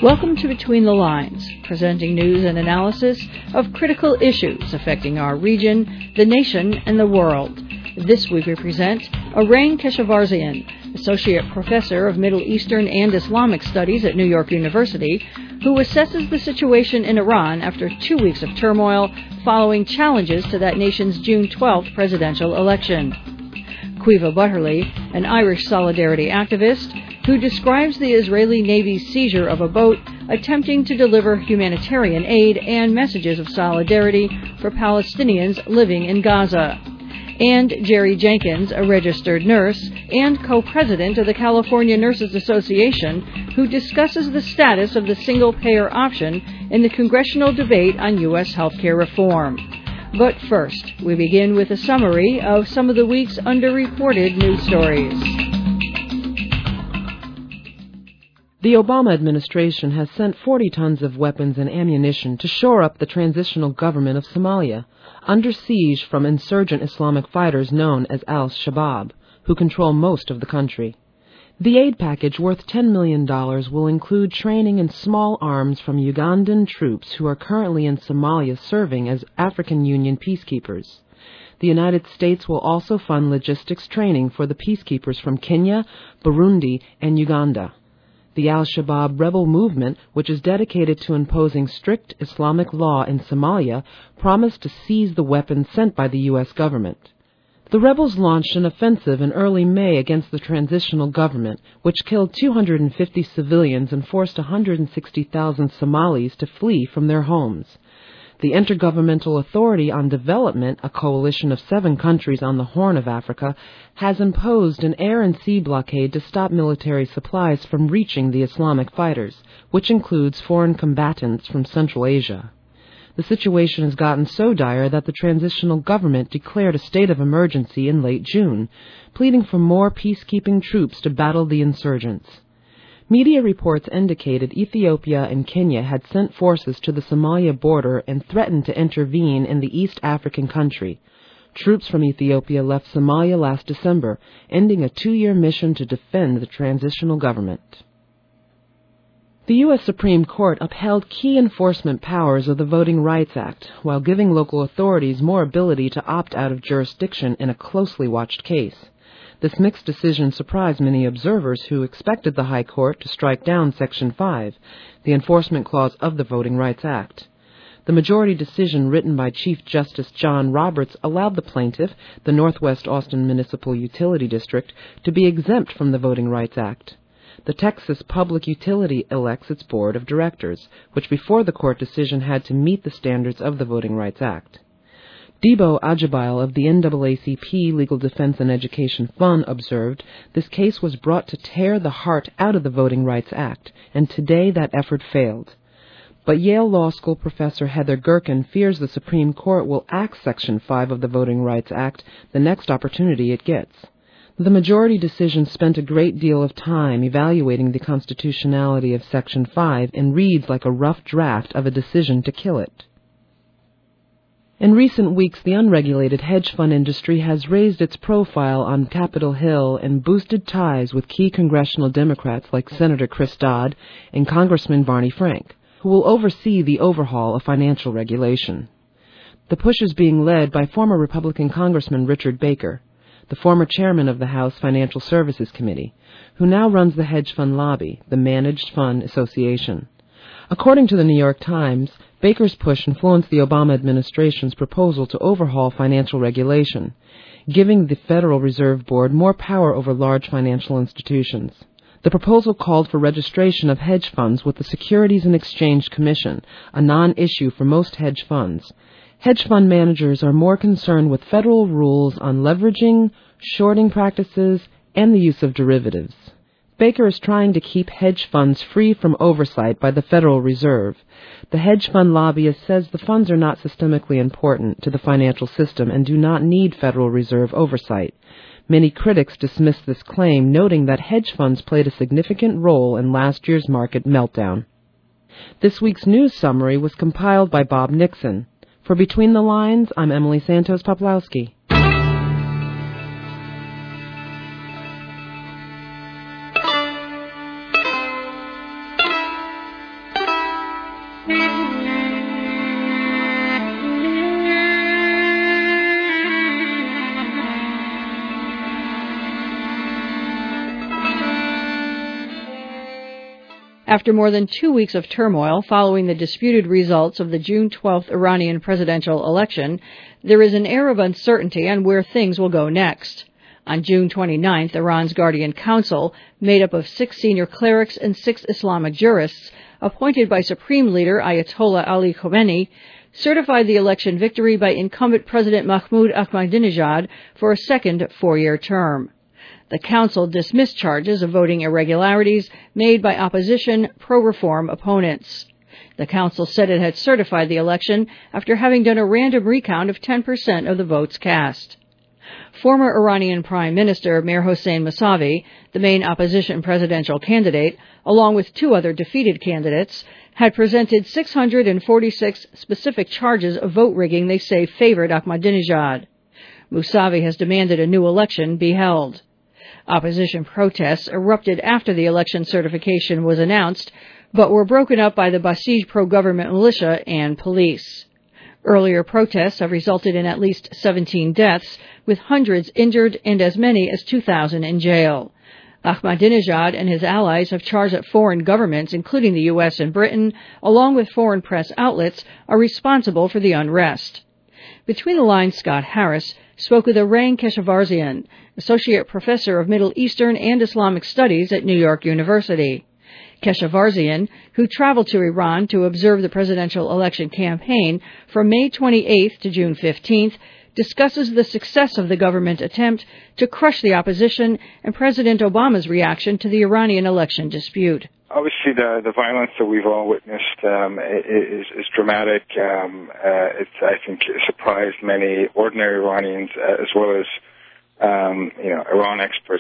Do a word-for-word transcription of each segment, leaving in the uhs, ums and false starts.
Welcome to Between the Lines, presenting news and analysis of critical issues affecting our region, the nation, and the world. This week we present Arain Keshavarzian, Associate Professor of Middle Eastern and Islamic Studies at New York University, who assesses the situation in Iran after two weeks of turmoil following challenges to that nation's June twelfth presidential election. Quiva Butterly, an Irish solidarity activist, who describes the Israeli Navy's seizure of a boat attempting to deliver humanitarian aid and messages of solidarity for Palestinians living in Gaza. And Jerry Jenkins, a registered nurse and co-president of the California Nurses Association, who discusses the status of the single-payer option in the congressional debate on U S healthcare reform. But first, we begin with a summary of some of the week's underreported news stories. The Obama administration has sent forty tons of weapons and ammunition to shore up the transitional government of Somalia, under siege from insurgent Islamic fighters known as al-Shabaab, who control most of the country. The aid package worth ten million dollars will include training in small arms from Ugandan troops who are currently in Somalia serving as African Union peacekeepers. The United States will also fund logistics training for the peacekeepers from Kenya, Burundi, and Uganda. The al-Shabaab rebel movement, which is dedicated to imposing strict Islamic law in Somalia, promised to seize the weapons sent by the U S government. The rebels launched an offensive in early May against the transitional government, which killed two hundred fifty civilians and forced one hundred sixty thousand Somalis to flee from their homes. The Intergovernmental Authority on Development, a coalition of seven countries on the Horn of Africa, has imposed an air and sea blockade to stop military supplies from reaching the Islamic fighters, which includes foreign combatants from Central Asia. The situation has gotten so dire that the transitional government declared a state of emergency in late June, pleading for more peacekeeping troops to battle the insurgents. Media reports indicated Ethiopia and Kenya had sent forces to the Somalia border and threatened to intervene in the East African country. Troops from Ethiopia left Somalia last December, ending a two-year mission to defend the transitional government. The U S Supreme Court upheld key enforcement powers of the Voting Rights Act, while giving local authorities more ability to opt out of jurisdiction in a closely watched case. This mixed decision surprised many observers who expected the High Court to strike down Section five, the enforcement clause of the Voting Rights Act. The majority decision written by Chief Justice John Roberts allowed the plaintiff, the Northwest Austin Municipal Utility District, to be exempt from the Voting Rights Act. The Texas Public Utility elects its board of directors, which before the court decision had to meet the standards of the Voting Rights Act. Debo Ajibile of the N double A C P Legal Defense and Education Fund observed, this case was brought to tear the heart out of the Voting Rights Act, and today that effort failed. But Yale Law School professor Heather Gerken fears the Supreme Court will axe Section five of the Voting Rights Act the next opportunity it gets. The majority decision spent a great deal of time evaluating the constitutionality of Section five and reads like a rough draft of a decision to kill it. In recent weeks, the unregulated hedge fund industry has raised its profile on Capitol Hill and boosted ties with key congressional Democrats like Senator Chris Dodd and Congressman Barney Frank, who will oversee the overhaul of financial regulation. The push is being led by former Republican Congressman Richard Baker, the former chairman of the House Financial Services Committee, who now runs the hedge fund lobby, the Managed Fund Association. According to the New York Times, Baker's push influenced the Obama administration's proposal to overhaul financial regulation, giving the Federal Reserve Board more power over large financial institutions. The proposal called for registration of hedge funds with the Securities and Exchange Commission, a non-issue for most hedge funds. Hedge fund managers are more concerned with federal rules on leveraging, shorting practices, and the use of derivatives. Baker is trying to keep hedge funds free from oversight by the Federal Reserve. The hedge fund lobbyist says the funds are not systemically important to the financial system and do not need Federal Reserve oversight. Many critics dismiss this claim, noting that hedge funds played a significant role in last year's market meltdown. This week's news summary was compiled by Bob Nixon. For Between the Lines, I'm Emily Santos-Poplowski. After more than two weeks of turmoil following the disputed results of the June twelfth Iranian presidential election, there is an air of uncertainty on where things will go next. On June twenty-ninth, Iran's Guardian Council, made up of six senior clerics and six Islamic jurists, appointed by Supreme Leader Ayatollah Ali Khamenei, certified the election victory by incumbent President Mahmoud Ahmadinejad for a second four-year term. The council dismissed charges of voting irregularities made by opposition pro-reform opponents. The council said it had certified the election after having done a random recount of ten percent of the votes cast. Former Iranian Prime Minister Mir Hossein Mousavi, the main opposition presidential candidate, along with two other defeated candidates, had presented six hundred forty-six specific charges of vote rigging they say favored Ahmadinejad. Mousavi has demanded a new election be held. Opposition protests erupted after the election certification was announced, but were broken up by the Basij pro-government militia and police. Earlier protests have resulted in at least seventeen deaths, with hundreds injured and as many as two thousand in jail. Ahmadinejad and his allies have charged that foreign governments, including the U S and Britain, along with foreign press outlets, are responsible for the unrest. Between the Lines, Scott Harris spoke with Arain Keshavarzian, Associate Professor of Middle Eastern and Islamic Studies at New York University. Keshavarzian, who traveled to Iran to observe the presidential election campaign from May twenty-eighth to June fifteenth, discusses the success of the government attempt to crush the opposition and President Obama's reaction to the Iranian election dispute. Obviously, the the violence that we've all witnessed um, is is dramatic. Um, uh, it's I think surprised many ordinary Iranians uh, as well as um, you know Iran experts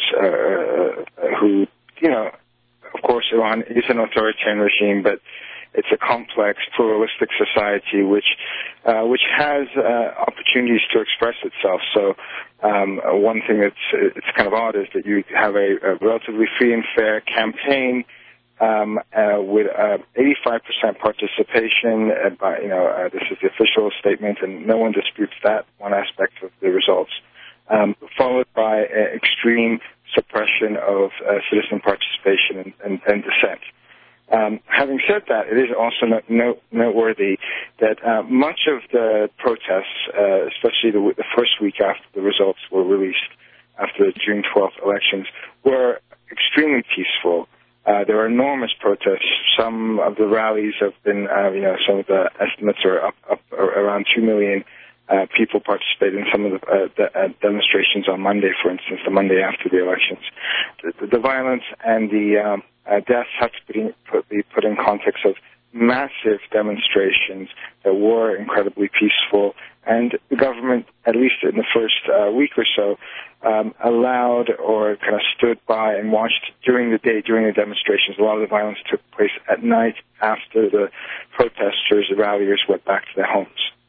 uh, who you know of course Iran is an authoritarian regime, but it's a complex, pluralistic society which uh, which has uh, opportunities to express itself. So um, one thing that's it's kind of odd is that you have a, a relatively free and fair campaign. Um, uh, with uh, eighty-five percent participation, uh, by, you know, uh, this is the official statement, and no one disputes that one aspect of the results, um, followed by uh, extreme suppression of uh, citizen participation and, and, and dissent. Um, having said that, it is also no, no, noteworthy that uh, much of the protests, uh, especially the, the first week after the results were released, after the June twelfth elections, were extremely peaceful. Uh, there are enormous protests. Some of the rallies have been, uh, you know, some of the estimates are up, up around two million uh, people participated in some of the, uh, the uh, demonstrations on Monday, for instance, the Monday after the elections. The, the violence and the um, uh, deaths have to be put, be put in context of massive demonstrations that were incredibly peaceful, and the government, at least in the first uh, week or so, um, allowed or kind of stood by and watched during the day, during the demonstrations. A lot of the violence took place at night after the protesters, the ralliers, went back to their homes.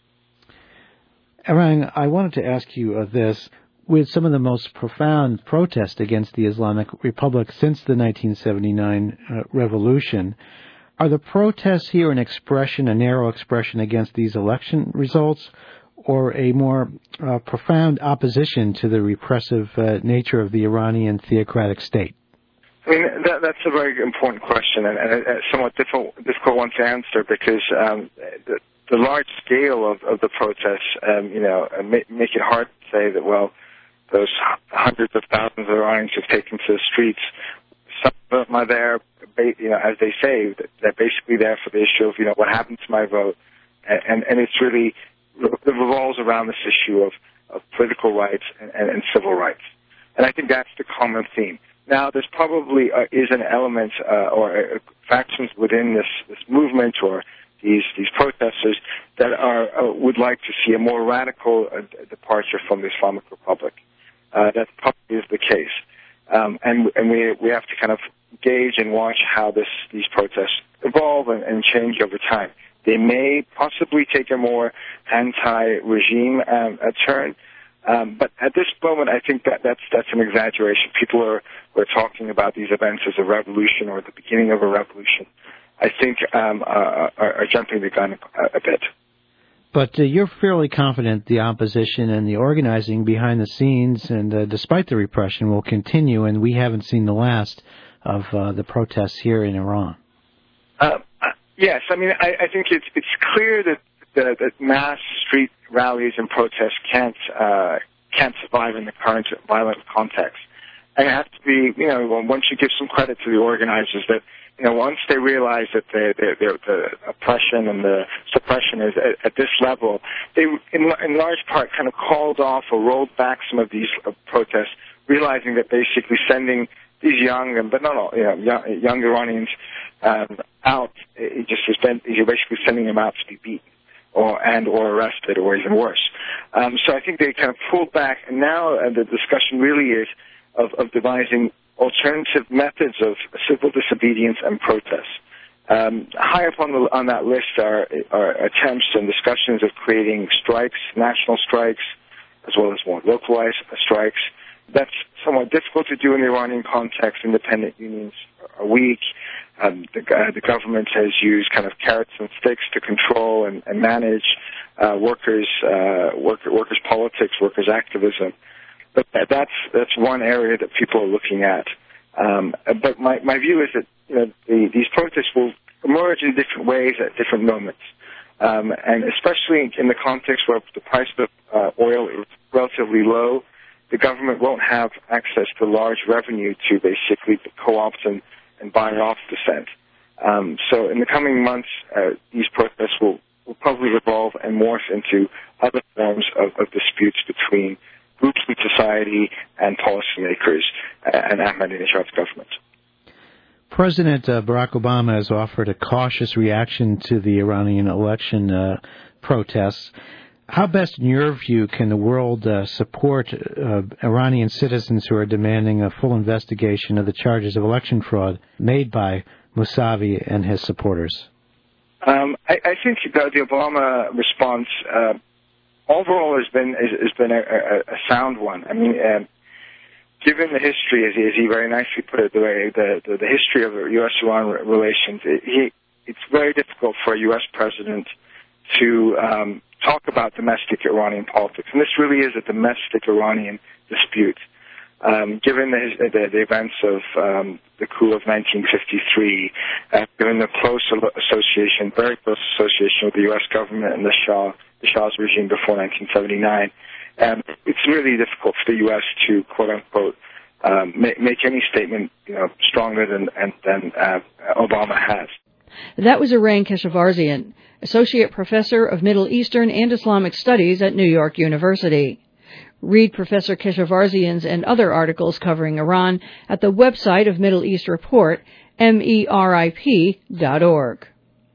Arain, I wanted to ask you uh, this. With some of the most profound protests against the Islamic Republic since the nineteen seventy-nine uh, revolution, are the protests here an expression, a narrow expression against these election results, or a more uh, profound opposition to the repressive uh, nature of the Iranian theocratic state? I mean, that, that's a very important question and, and a, a somewhat difficult, difficult one to answer because um, the, the large scale of, of the protests, um, you know, make, make it hard to say that, well, those hundreds of thousands of Iranians who've taken to the streets, some of them are there, you know, as they say, they're basically there for the issue of, you know, what happened to my vote. And, and it's really, it revolves around this issue of, of political rights and, and, and civil rights. And I think that's the common theme. Now, there's probably uh, is an element uh, or uh, factions within this, this movement or these these protesters that are uh, would like to see a more radical uh, departure from the Islamic Republic. Uh, that probably is the case. Um, and and we we have to kind of gauge and watch how this these protests evolve and, and change over time. They may possibly take a more anti-regime um, a turn, um, but at this moment, I think that that's that's an exaggeration. People are are talking about these events as a revolution or the beginning of a revolution. I think um, uh, are, are jumping the gun a, a bit. But uh, you're fairly confident the opposition and the organizing behind the scenes and uh, despite the repression will continue, and we haven't seen the last of uh, the protests here in Iran. Uh, yes, I mean, I, I think it's it's clear that the, that mass street rallies and protests can't uh, can't survive in the current violent context. And it has to be, you know, one should give some credit to the organizers that, you know, once they realize that the, the, the oppression and the suppression is at, at this level, they, in, in large part, kind of called off or rolled back some of these uh, protests, realizing that basically sending these young, but not all, you know, young, young Iranians um, out, it just has been, you're basically sending them out to be beaten or and or arrested or even worse. Um, so I think they kind of pulled back, and now uh, the discussion really is Of, of devising alternative methods of civil disobedience and protest. Um, high up on, the, on that list are, are attempts and discussions of creating strikes, national strikes, as well as more localized strikes. That's somewhat difficult to do in the Iranian context. Independent unions are weak. Um, the, uh, the government has used kind of carrots and sticks to control and, and manage uh, workers, uh, worker, workers' politics, workers' activism. But that's that's one area that people are looking at. Um, but my, my view is that, you know, the, these protests will emerge in different ways at different moments, um, and especially in the context where the price of uh, oil is relatively low, the government won't have access to large revenue to basically co-opt and, and buy off dissent. Um, so in the coming months, uh, these protests will, will probably evolve and morph into other forms of, of disputes between groups in society and policymakers and Ahmadinejad's government. President uh, Barack Obama has offered a cautious reaction to the Iranian election uh, protests. How best, in your view, can the world uh, support uh, Iranian citizens who are demanding a full investigation of the charges of election fraud made by Mousavi and his supporters? Um, I, I think the, the Obama response uh, overall has been has, has been a, a, a sound one. I mean, um, given the history, as he, as he very nicely put it, the way the the, the history of U S Iran relations, it, he, it's very difficult for a U S president to um, talk about domestic Iranian politics, and this really is a domestic Iranian dispute. Um, given the, the, the events of um, the coup of nineteen fifty-three, uh, given the close association, very close association with the U S government and the Shah, the Shah's regime before nineteen seventy-nine, um, it's really difficult for the U S to, quote unquote, um, make, make any statement, you know, stronger than than uh, Obama has. That was Arain Keshavarzian, Associate Professor of Middle Eastern and Islamic Studies at New York University. Read Professor Keshavarzian's and other articles covering Iran at the website of Middle East Report, M E R I P dot org.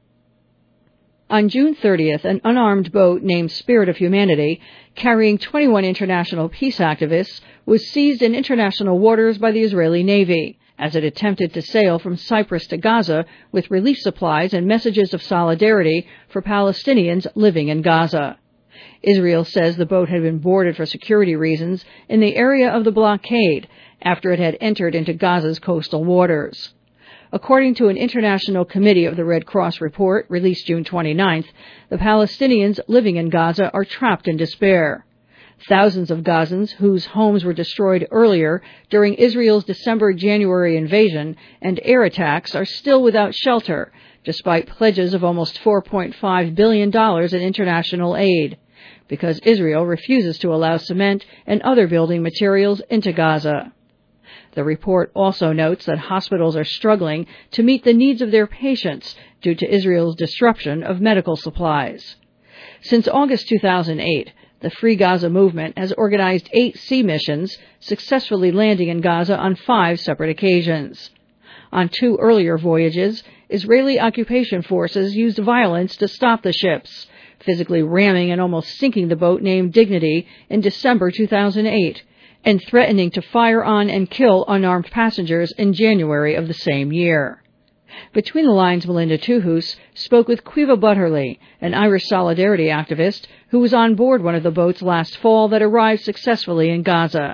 On June thirtieth, an unarmed boat named Spirit of Humanity, carrying twenty-one international peace activists, was seized in international waters by the Israeli Navy as it attempted to sail from Cyprus to Gaza with relief supplies and messages of solidarity for Palestinians living in Gaza. Israel says the boat had been boarded for security reasons in the area of the blockade after it had entered into Gaza's coastal waters. According to an International Committee of the Red Cross report released June twenty-ninth, the Palestinians living in Gaza are trapped in despair. Thousands of Gazans whose homes were destroyed earlier during Israel's December-January invasion and air attacks are still without shelter, despite pledges of almost four point five billion dollars in international aid, because Israel refuses to allow cement and other building materials into Gaza. The report also notes that hospitals are struggling to meet the needs of their patients due to Israel's disruption of medical supplies. Since August two thousand eight, the Free Gaza movement has organized eight sea missions, successfully landing in Gaza on five separate occasions. On two earlier voyages, Israeli occupation forces used violence to stop the ships, physically ramming and almost sinking the boat named Dignity in December two thousand eight, and threatening to fire on and kill unarmed passengers in January of the same year. Between the Lines, Melinda Tuhus spoke with Quiva Butterly, an Irish Solidarity activist who was on board one of the boats last fall that arrived successfully in Gaza.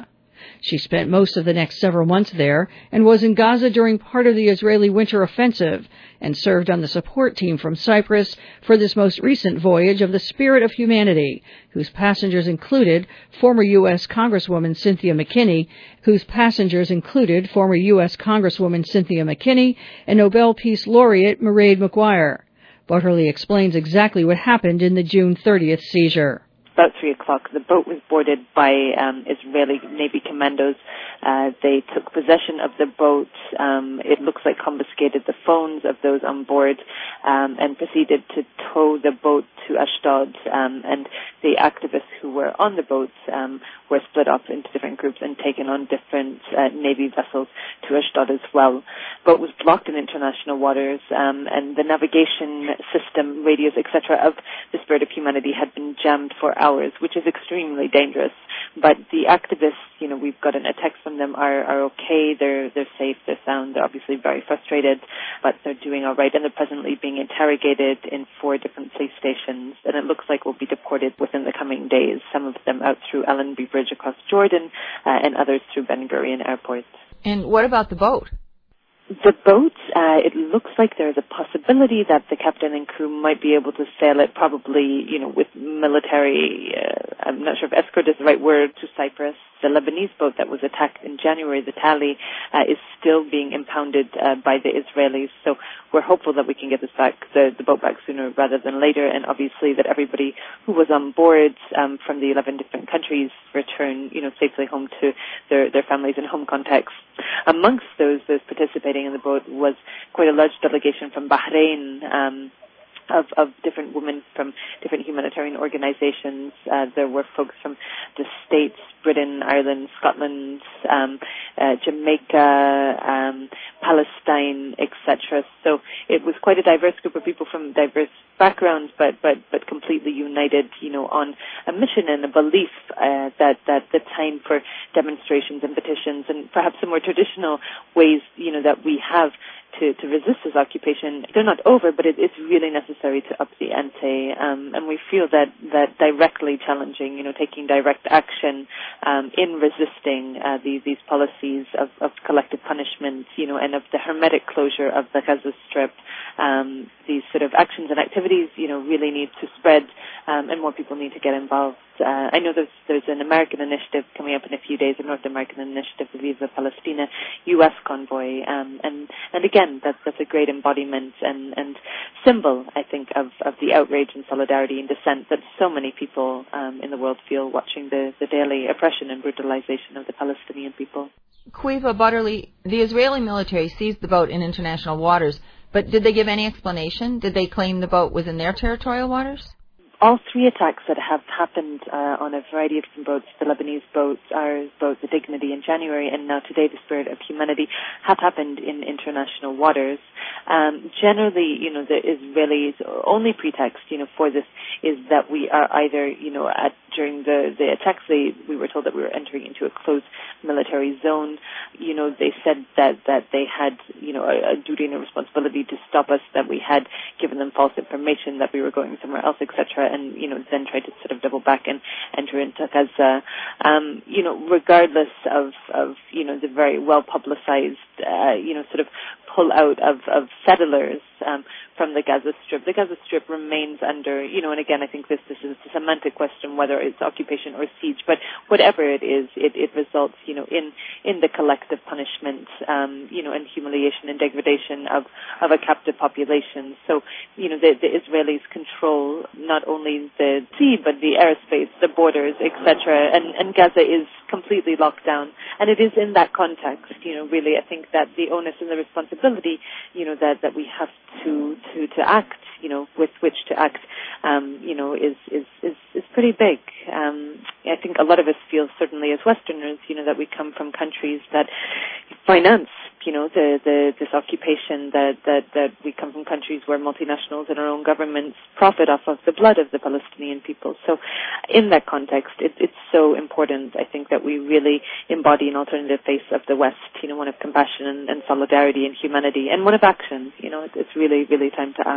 She spent most of the next several months there and was in Gaza during part of the Israeli winter offensive and served on the support team from Cyprus for this most recent voyage of the Spirit of Humanity, whose passengers included former U S Congresswoman Cynthia McKinney, whose passengers included former U S Congresswoman Cynthia McKinney and Nobel Peace Laureate Mairead Maguire. Butterly explains exactly what happened in the June thirtieth seizure. About three o'clock, the boat was boarded by um, Israeli Navy commandos. Uh, they took possession of the boat. Um, it looks like confiscated the phones of those on board um, and proceeded to tow the boat to Ashdod. Um, and the activists who were on the boat um, were split up into different groups and taken on different uh, Navy vessels to Ashdod as well. The boat was blocked in international waters, um, and the navigation system, radios, et cetera, of the Spirit of Humanity had been jammed for hours, which is extremely dangerous. But the activists, you know, we've gotten a text from them, are, are okay, they're they're safe, they're sound, they're obviously very frustrated, but they're doing all right, and they're presently being interrogated in four different police stations, and it looks like will be deported within the coming days, some of them out through Allenby Bridge across Jordan, uh, and others through Ben Gurion Airport. And what about the boat? The boat, uh, it looks like there's a possibility that the captain and crew might be able to sail it, probably, you know, with military, uh, I'm not sure if escort is the right word, to Cyprus. The Lebanese boat that was attacked in January, the Tali, uh, is still being impounded uh, by the Israelis. So we're hopeful that we can get this back, the, the boat back sooner rather than later, and obviously that everybody who was on board um, from the eleven different countries return, you know, safely home to their, their families in home context. Amongst those, those participating in the boat was quite a large delegation from Bahrain, um, Of, of different women from different humanitarian organizations. Uh, there were folks from the States, Britain, Ireland, Scotland, um, uh, Jamaica, um, Palestine, et cetera. So it was quite a diverse group of people from diverse backgrounds, but but but completely united, you know, on a mission and a belief uh, that that the time for demonstrations and petitions and perhaps some more traditional ways, you know, that we have to, to resist this occupation, they're not over, but it, it's really necessary to up the ante. Um, and we feel that, that directly challenging, you know, taking direct action um, in resisting uh, these, these policies of, of collective punishment, you know, and of the hermetic closure of the Gaza Strip. Um, these sort of actions and activities, you know, really need to spread, um, and more people need to get involved. Uh, I know there's there's an American initiative coming up in a few days, a North American initiative, the Viva Palestina U S convoy, um, and and again, that's that's a great embodiment and, and symbol, I think, of, of the outrage and solidarity and dissent that so many people um, in the world feel watching the, the daily oppression and brutalization of the Palestinian people. Caoimhe Butterly, the Israeli military seized the boat in international waters, but did they give any explanation? Did they claim the boat was in their territorial waters? All three attacks that have happened uh, on a variety of different boats, the Lebanese boat, our boat, the Dignity, in January, and now today, the Spirit of Humanity, have happened in international waters. Um, generally, you know, the Israelis' only pretext, you know, for this is that we are either, you know, at during the, the attacks, they, we were told that we were entering into a closed military zone. You know, they said that, that they had, you know, a, a duty and a responsibility to stop us, that we had given them false information, that we were going somewhere else, et cetera, and, you know, then tried to sort of double back and enter into Gaza. Um, you know, regardless of, of, you know, the very well-publicized, uh, you know, sort of pull out of, of settlers um, from the Gaza Strip. The Gaza Strip remains under, you know, and again, I think this, this is a semantic question, whether it's occupation or siege, but whatever it is, it, it results, you know, in, in the collective punishment, um, you know, and humiliation and degradation of, of a captive population. So, you know, the, the Israelis control not only the sea, but the airspace, the borders, et cetera, and, and Gaza is completely locked down. And it is in that context, you know, really, I think that the onus and the responsibility, you know, that, that we have to, to, to act, you know, with which to act, um, you know, is, is, is, is pretty big. Um, I think a lot of us feel, certainly as Westerners, you know, that we come from countries that finance, you know, the, the, this occupation, that, that, that we come from countries where multinationals and our own governments profit off of the blood of the Palestinian people. So in that context, it, it's so important, I think, that we really embody an alternative face of the West, you know, one of compassion and, and solidarity and humanity, and one of action. You know, it, it's really, really time to act.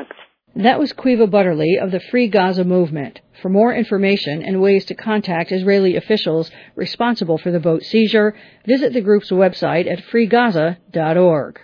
That was Quiva Butterly of the Free Gaza Movement. For more information and ways to contact Israeli officials responsible for the boat seizure, visit the group's website at free gaza dot org.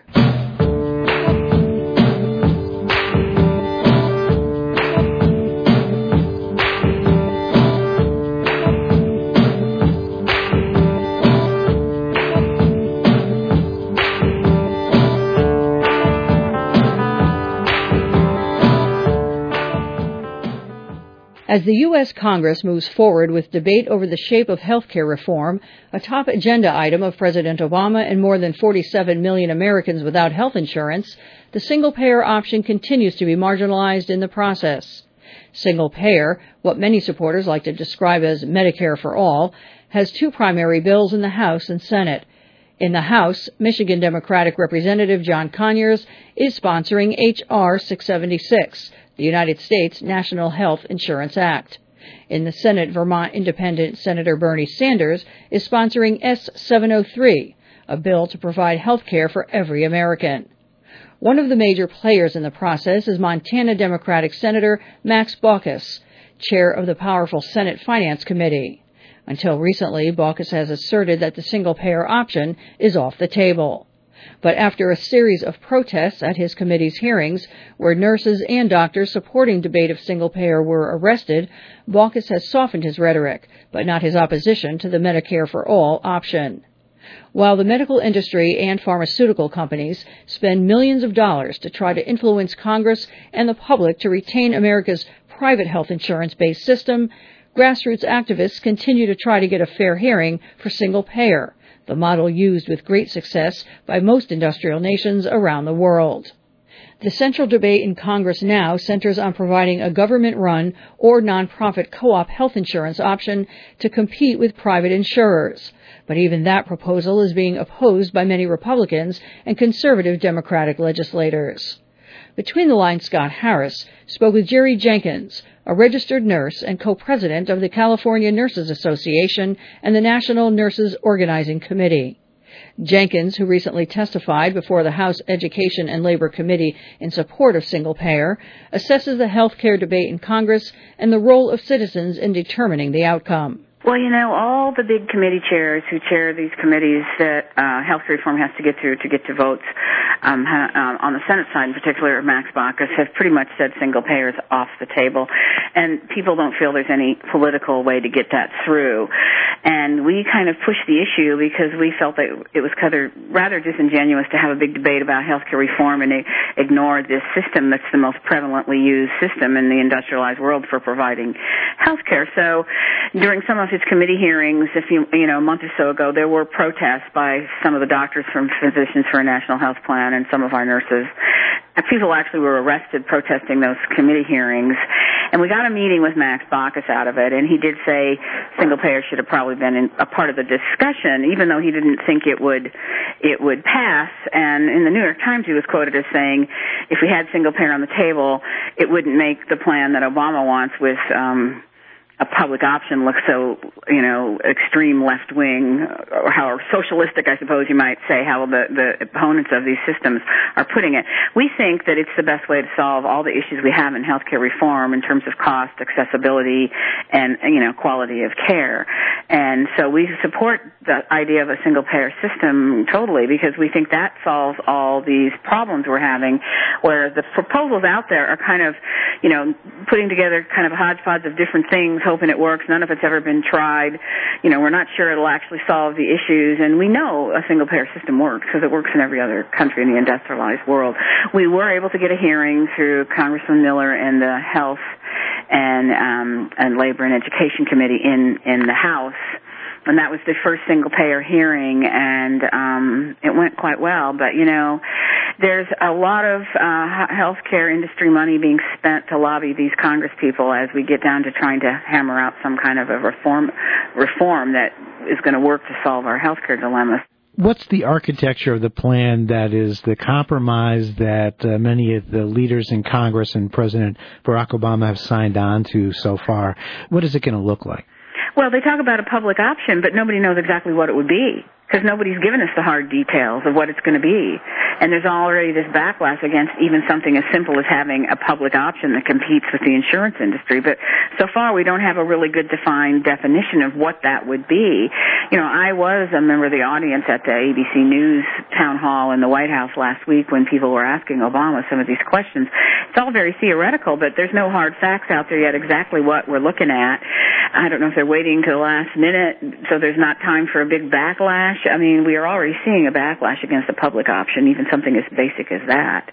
As the U S. Congress moves forward with debate over the shape of health care reform, a top agenda item of President Obama and more than forty-seven million Americans without health insurance, the single-payer option continues to be marginalized in the process. Single-payer, what many supporters like to describe as Medicare for All, has two primary bills in the House and Senate. In the House, Michigan Democratic Representative John Conyers is sponsoring H R six seventy-six, the United States National Health Insurance Act. In the Senate, Vermont Independent Senator Bernie Sanders is sponsoring S seven oh three, a bill to provide health care for every American. One of the major players in the process is Montana Democratic Senator Max Baucus, chair of the powerful Senate Finance Committee. Until recently, Baucus has asserted that the single-payer option is off the table. But after a series of protests at his committee's hearings, where nurses and doctors supporting debate of single-payer were arrested, Baucus has softened his rhetoric, but not his opposition to the Medicare for All option. While the medical industry and pharmaceutical companies spend millions of dollars to try to influence Congress and the public to retain America's private health insurance-based system, grassroots activists continue to try to get a fair hearing for single-payer, the model used with great success by most industrial nations around the world. The central debate in Congress now centers on providing a government-run or nonprofit co-op health insurance option to compete with private insurers. But even that proposal is being opposed by many Republicans and conservative Democratic legislators. Between the Lines, Scott Harris spoke with Jerry Jenkins, a registered nurse and co-president of the California Nurses Association and the National Nurses Organizing Committee. Jenkins, who recently testified before the House Education and Labor Committee in support of single-payer, assesses the health care debate in Congress and the role of citizens in determining the outcome. Well, you know, all the big committee chairs who chair these committees that uh, health reform has to get through to get to votes, um, ha, um, on the Senate side in particular, Max Baucus, have pretty much said single payers off the table. And people don't feel there's any political way to get that through. And we kind of pushed the issue because we felt that it was rather disingenuous to have a big debate about health care reform and ignore this system that's the most prevalently used system in the industrialized world for providing health care. So during some of his committee hearings, a few, you know, a month or so ago, there were protests by some of the doctors from Physicians for a National Health Plan and some of our nurses. People actually were arrested protesting those committee hearings. And we got a meeting with Max Baucus out of it, and he did say single payer should have probably been in, a part of the discussion, even though he didn't think it would it would pass. And in the New York Times, he was quoted as saying, if we had single payer on the table, it wouldn't make the plan that Obama wants with um a public option looks so, you know, extreme left-wing, or how socialistic, I suppose you might say, how the, the opponents of these systems are putting it. We think that it's the best way to solve all the issues we have in healthcare reform in terms of cost, accessibility, and, you know, quality of care. And so we support the idea of a single-payer system totally, because we think that solves all these problems we're having, where the proposals out there are kind of, you know, putting together kind of a hodgepodge of different things, hoping it works. None of it's ever been tried. You know, we're not sure it'll actually solve the issues, and we know a single-payer system works because it works in every other country in the industrialized world. We were able to get a hearing through Congressman Miller and the Health and um, and Labor and Education Committee in, in the House, and that was the first single-payer hearing, and um, it went quite well. But, you know, there's a lot of uh, healthcare industry money being spent to lobby these Congress people as we get down to trying to hammer out some kind of a reform reform that is going to work to solve our healthcare dilemmas. What's the architecture of the plan that is the compromise that uh, many of the leaders in Congress and President Barack Obama have signed on to so far? What is it going to look like? Well, they talk about a public option, but nobody knows exactly what it would be. because nobody's given us the hard details of what it's going to be. And there's already this backlash against even something as simple as having a public option that competes with the insurance industry. But so far, we don't have a really good defined definition of what that would be. You know, I was a member of the audience at the A B C News town hall in the White House last week when people were asking Obama some of these questions. It's all very theoretical, but there's no hard facts out there yet exactly what we're looking at. I don't know if they're waiting to the last minute, so there's not time for a big backlash. I mean, we are already seeing a backlash against the public option, even something as basic as that.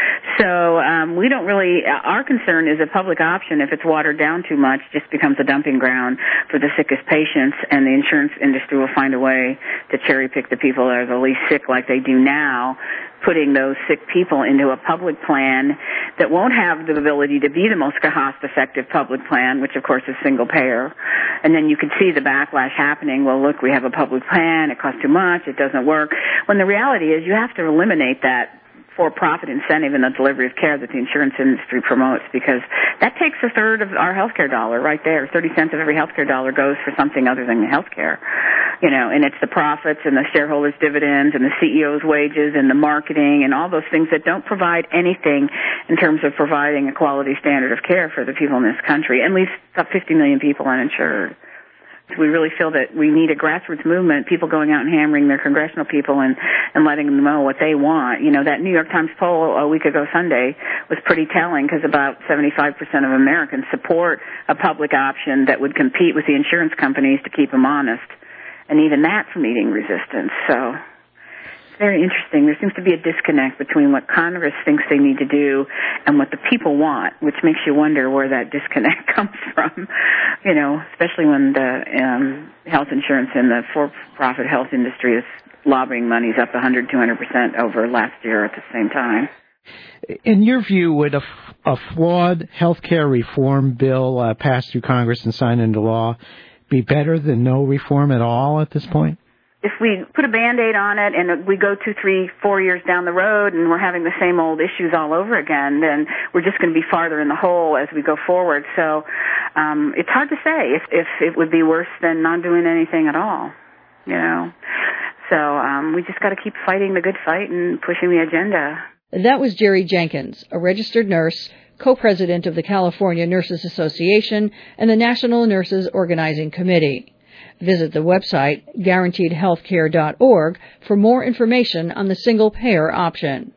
So um, we don't really, our concern is a public option, if it's watered down too much, just becomes a dumping ground for the sickest patients, and the insurance industry will find a way to cherry pick the people that are the least sick like they do now, putting those sick people into a public plan that won't have the ability to be the most cost-effective public plan, which, of course, is single-payer. And then you can see the backlash happening. Well, look, we have a public plan. It costs too much. It doesn't work. When the reality is you have to eliminate that for-profit incentive in the delivery of care that the insurance industry promotes, because that takes a third of our healthcare dollar right there. thirty cents of every healthcare dollar goes for something other than healthcare. You know, and it's the profits and the shareholders' dividends and the C E O's wages and the marketing and all those things that don't provide anything in terms of providing a quality standard of care for the people in this country, and leaves about fifty million people uninsured. We really feel that we need a grassroots movement, people going out and hammering their congressional people and, and letting them know what they want. You know, that New York Times poll a week ago Sunday was pretty telling, because about seventy-five percent of Americans support a public option that would compete with the insurance companies to keep them honest. And even that's meeting resistance. So it's very interesting. There seems to be a disconnect between what Congress thinks they need to do and what the people want, which makes you wonder where that disconnect comes from, you know, especially when the um, health insurance and the for-profit health industry is lobbying monies up one hundred, two hundred percent over last year at the same time. In your view, would a, a flawed health care reform bill uh, passed through Congress and signed into law be better than no reform at all at this point? If we put a Band-Aid on it and we go two, three, four years down the road and we're having the same old issues all over again, then we're just going to be farther in the hole as we go forward. So um, it's hard to say if, if it would be worse than not doing anything at all, you know. So um, we just got to keep fighting the good fight and pushing the agenda. That was Jerry Jenkins, a registered nurse, co-president of the California Nurses Association and the National Nurses Organizing Committee. Visit the website guaranteed healthcare dot org for more information on the single-payer option.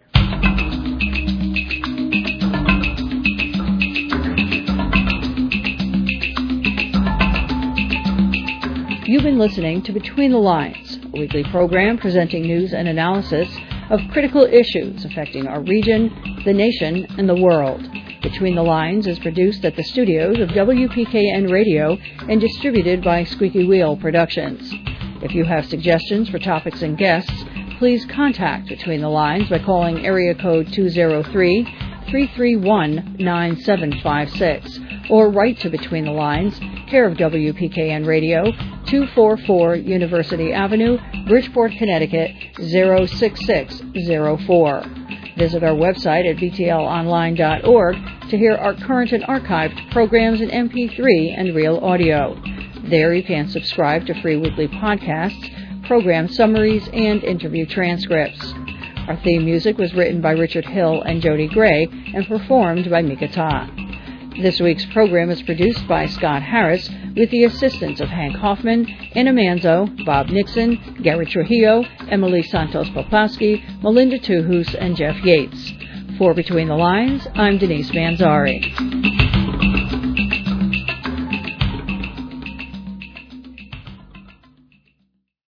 You've been listening to Between the Lines, a weekly program presenting news and analysis of critical issues affecting our region, the nation, and the world. Between the Lines is produced at the studios of W P K N Radio and distributed by Squeaky Wheel Productions. If you have suggestions for topics and guests, please contact Between the Lines by calling area code two oh three, three three one, nine seven five six or write to Between the Lines, care of W P K N Radio, two forty-four University Avenue, Bridgeport, Connecticut, zero six six zero four. Visit our website at b t l online dot org to hear our current and archived programs in M P three and real audio. There you can subscribe to free weekly podcasts, program summaries, and interview transcripts. Our theme music was written by Richard Hill and Jody Gray and performed by Mika Ta. This week's program is produced by Scott Harris with the assistance of Hank Hoffman, Anna Manzo, Bob Nixon, Gary Trujillo, Emily Santos-Poplawski, Melinda Tuhus, and Jeff Yates. For Between the Lines, I'm Denise Manzari.